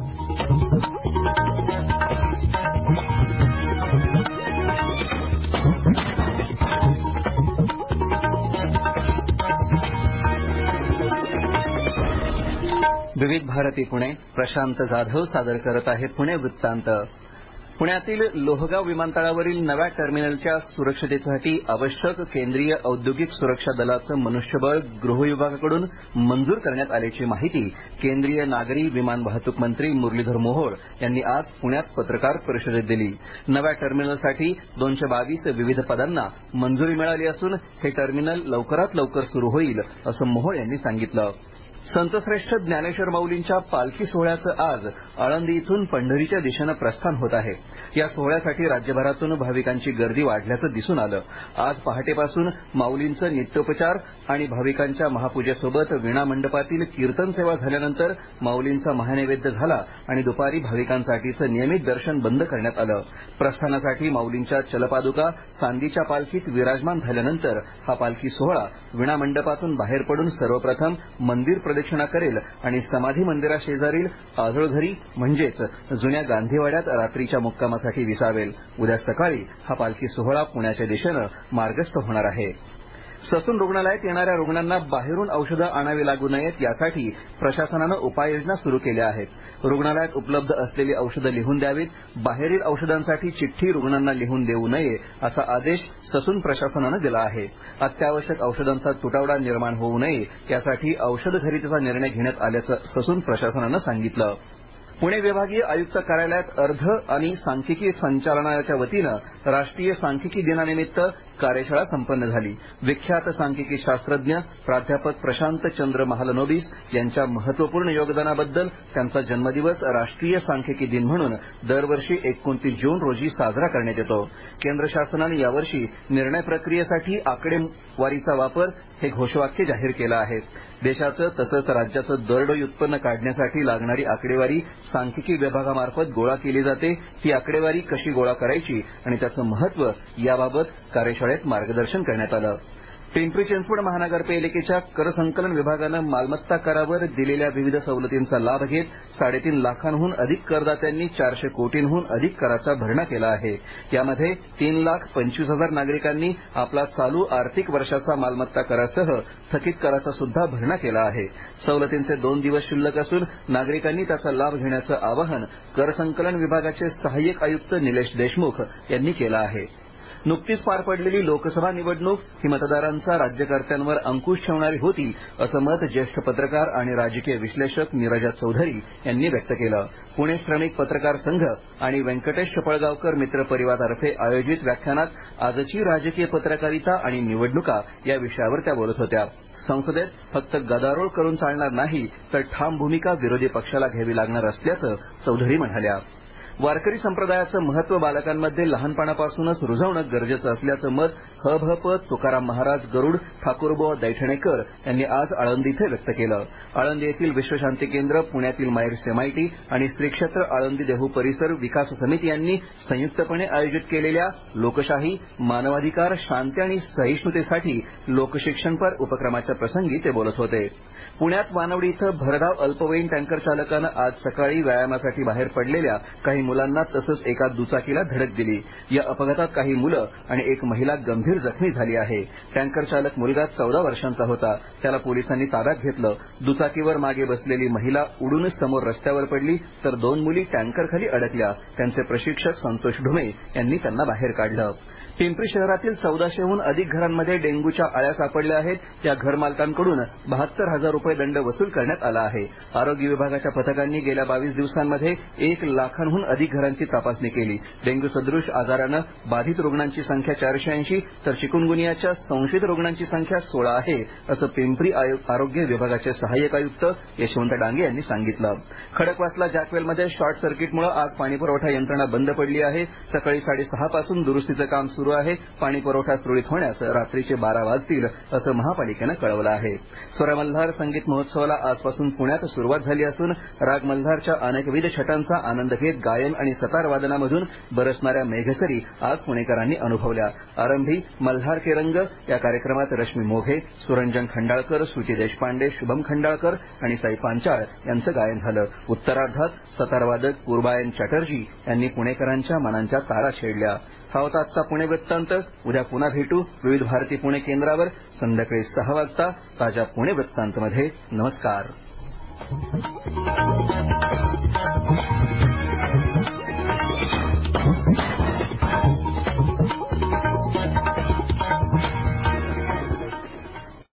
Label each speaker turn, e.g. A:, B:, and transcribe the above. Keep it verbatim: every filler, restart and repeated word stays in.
A: विविध भारती पुणे, प्रशांत जाधव सादर करत आहे पुणे वृत्तांत. पुण्यातील लोहगाव विमानतळावरील नव्या टर्मिनलच्या सुरक्षिततेसाठी आवश्यक केंद्रीय औद्योगिक सुरक्षा दलाचं मनुष्यबळ गृह विभागाकडून मंजूर करण्यात आल्याची माहिती केंद्रीय नागरी विमान वाहतूक मंत्री मुरलीधर मोहोळ यांनी आज पुण्यात पत्रकार परिषदेत दिली. नव्या टर्मिनलसाठी दोनशे बावीस विविध पदांना मंजुरी मिळाली असून हे टर्मिनल लवकरात लवकर सुरू होईल असं मोहोळ यांनी सांगितलं. संतश्रेष्ठ ज्ञानेश्वर माऊलींच्या पालखी सोहळ्याचं आज आळंदी इथून पंढरीच्या दिशेनं प्रस्थान होत आहे. या सोहळ्यासाठी राज्यभरातून भाविकांची गर्दी वाढल्याचं दिसून आलं. आज पहाटेपासून माऊलींचं नित्योपचार आणि भाविकांच्या महापूजेसोबत वीणा मंडपातील कीर्तन सेवा झाल्यानंतर माऊलींचा महानैवेद्य झाला आणि दुपारी भाविकांसाठीचं नियमित दर्शन बंद करण्यात आलं. प्रस्थानासाठी माऊलींच्या चलपादुका चांदीच्या पालखीत विराजमान झाल्यानंतर हा पालखी सोहळा वीणा मंडपातून बाहेर पडून सर्वप्रथम मंदिर प्रदक्षिणा करेल आणि समाधी मंदिराशेजारील आजोळघरी म्हणजेच जुन्या गांधीवाड्यात रात्रीच्या मुक्कामासाठी विसावेल. उद्या सकाळी हा पालखी सोहळा पुण्याच्या दिशेनं मार्गस्थ होणार आहे. ससून रुग्णालयात येणाऱ्या रुग्णांना बाहेरून औषधं आणावी लागू नयेत यासाठी प्रशासनानं उपाययोजना सुरू केल्या आहेत. रुग्णालयात उपलब्ध असलेली औषधं लिहून द्यावीत. बाहेरील औषधांसाठी चिठ्ठी रुग्णांना लिहून देऊ नये असा आदेश ससून प्रशासनानं दिला आहे. अत्यावश्यक औषधांचा तुटवडा निर्माण होऊ नये यासाठी औषध खरेदीचा निर्णय घेण्यात आल्याचं ससून प्रशासनानं सांगितलं. पुणे विभागीय आयुक्त कार्यालयात अर्ध आणि सांख्यिकी संचालनालयाच्या वतीनं राष्ट्रीय सांख्यिकी दिनानिमित्त कार्यशाळा संपन्न झाली. विख्यात सांख्यिकी शास्त्रज्ञ प्राध्यापक प्रशांत चंद्र महालनोबिस यांच्या महत्त्वपूर्ण योगदानाबद्दल त्यांचा जन्मदिवस राष्ट्रीय सांख्यिकी दिन म्हणून दरवर्षी एकोणतीस जून रोजी साजरा करण्यात येतो. केंद्र शासनानं यावर्षी निर्णय प्रक्रियेसाठी आकडेवारीचा वापर हे घोषवाक्य जाहीर केलं आहे. देशाचं तसंच राज्याचं दरडोई उत्पन्न काढण्यासाठी लागणारी आकडेवारी सांख्यिकी विभागामार्फत गोळा केली जाते. ही आकडेवारी कशी गोळा करायची आणि त्याचं महत्त्व याबाबत कार्यशाळेत मार्गदर्शन करण्यात आलं. पिंपरी चिंचवड महानगरपालिकेच्या कर संकलन विभागानं मालमत्ता करावर दिलेल्या विविध सवलतींचा लाभ घेत साडेतीन लाखांहून अधिक करदात्यांनी चारशे कोटींहून अधिक कराचा भरणा केला आहे. यामध्ये तीन लाख पंचवीस हजार नागरिकांनी आपला चालू आर्थिक वर्षाचा मालमत्ता करासह थकीत कराचा सुद्धा भरणा केला आहे. सवलतींचे दोन दिवस शिल्लक असून नागरिकांनी त्याचा लाभ घेण्याचं आवाहन कर संकलन विभागाचे सहाय्यक आयुक्त निलेश देशमुख यांनी केलं आहे. नुकतीच पार पडलेली लोकसभा निवडणूक ही मतदारांचा राज्यकर्त्यांवर अंकुश ठेवणारी होती असं मत ज्येष्ठ पत्रकार आणि राजकीय विश्लेषक नीरजा चौधरी यांनी व्यक्त केलं. पुणे श्रमिक पत्रकार संघ आणि व्यंकटेश चपळगावकर मित्र परिवारातर्फे आयोजित व्याख्यानात आजची राजकीय पत्रकारिता आणि निवडणुका या विषयावर त्या बोलत होत्या. संसदेत फक्त गदारोळ करून चालणार नाही तर ठाम भूमिका विरोधी पक्षाला घ्यावी लागणार असल्याचं चौधरी म्हणाल्या. वारकरी संप्रदायाचं महत्त्व बालकांमध्ये लहानपणापासूनच रुजवणं गरजेचं असल्याचं मत ह भ प तुकाराम महाराज गरुड ठाकूरबुवा दैठणेकर यांनी आज आळंदी इथे व्यक्त केलं. आळंदी येथील विश्वशांती केंद्र, पुण्यातील मायर्स एमआयटी आणि श्री क्षेत्र आळंदी देहू परिसर विकास समिती यांनी संयुक्तपणे आयोजित केलेल्या लोकशाही, मानवाधिकार, शांती आणि सहिष्णुतेसाठी लोकशिक्षणपर उपक्रमाच्या प्रसंगी ते बोलत होते. पुण्यात वानवडी इथं भरधाव अल्पवयीन टँकर चालकानं आज सकाळी व्यायामासाठी बाहेर पडलेल्या काही मुलांना तसंच एका दुचाकीला धडक दिली. या अपघातात काही मुलं आणि एक महिला गंभीर जखमी झाली आहे. टँकर चालक मुलगा चौदा वर्षांचा होता. त्याला पोलिसांनी ताब्यात घेतलं. दुचाकीवर मागे बसलेली महिला उडून समोर रस्त्यावर पडली तर दोन मुली टँकरखाली अडकल्या. त्यांचे प्रशिक्षक संतोष ढुमे यांनी त्यांना बाहेर काढलं. पिंपरी शहरातील चौदाशेहून अधिक घरांमध्ये डेंग्यूच्या आळ्या सापडल्या आहेत. या घरमालकांकडून बहात्तर हजार रुपये दंड वसूल करण्यात आला आहे. आरोग्य विभागाच्या पथकांनी गेल्या बावीस दिवसांमध्ये एक लाखांहून अधिक घरांची तपासणी केली. डेंग्यू सदृश आजारानं बाधित रुग्णांची संख्या चारशे ऐंशी तर चिकुनगुनियाच्या संशयित रुग्णांची संख्या सोळा आहे असं पिंपरी आरोग्य विभागाचे सहाय्यक आयुक्त यशवंत डांगे यांनी सांगितलं. खडकवासला जॅकवेलमध्ये शॉर्ट सर्किटमुळे आज पाणीपुरवठा यंत्रणा बंद पडली आहे. सकाळी साडेसहा पासून दुरुस्तीचं काम सुरू आहे. पाणी पुरवठा सुरळीत होण्यास रात्रीचे बारा वाजतील असं महापालिकेनं कळवलं आहे. स्वरमल्हार संगीत संगीत महोत्सवाला आजपासून पुण्यात सुरुवात झाली असून राग मल्हारच्या अनेकविध छटांचा आनंद घेत गायन आणि सतार वादनामधून बरसणाऱ्या मेघसरी आज पुणेकरांनी अनुभवल्या. आरंभी मल्हार के रंग या कार्यक्रमात रश्मी मोघे, सुरंजन खंडाळकर, सुची देशपांडे, शुभम खंडाळकर आणि साई पांचाळ यांचं गायन झालं. उत्तरार्धात सतारवादक पूर्बायन चॅटर्जी यांनी पुणेकरांच्या मनांच्या तारा छेडल्या. हा होता आजचा पुणे वृत्तांत. उद्या पुन्हा भेटू विविध भारती पुणे केंद्रावर संध्याकाळी सहा वाजता ताज्या पुणे वृत्तांतमध्ये. नमस्कार.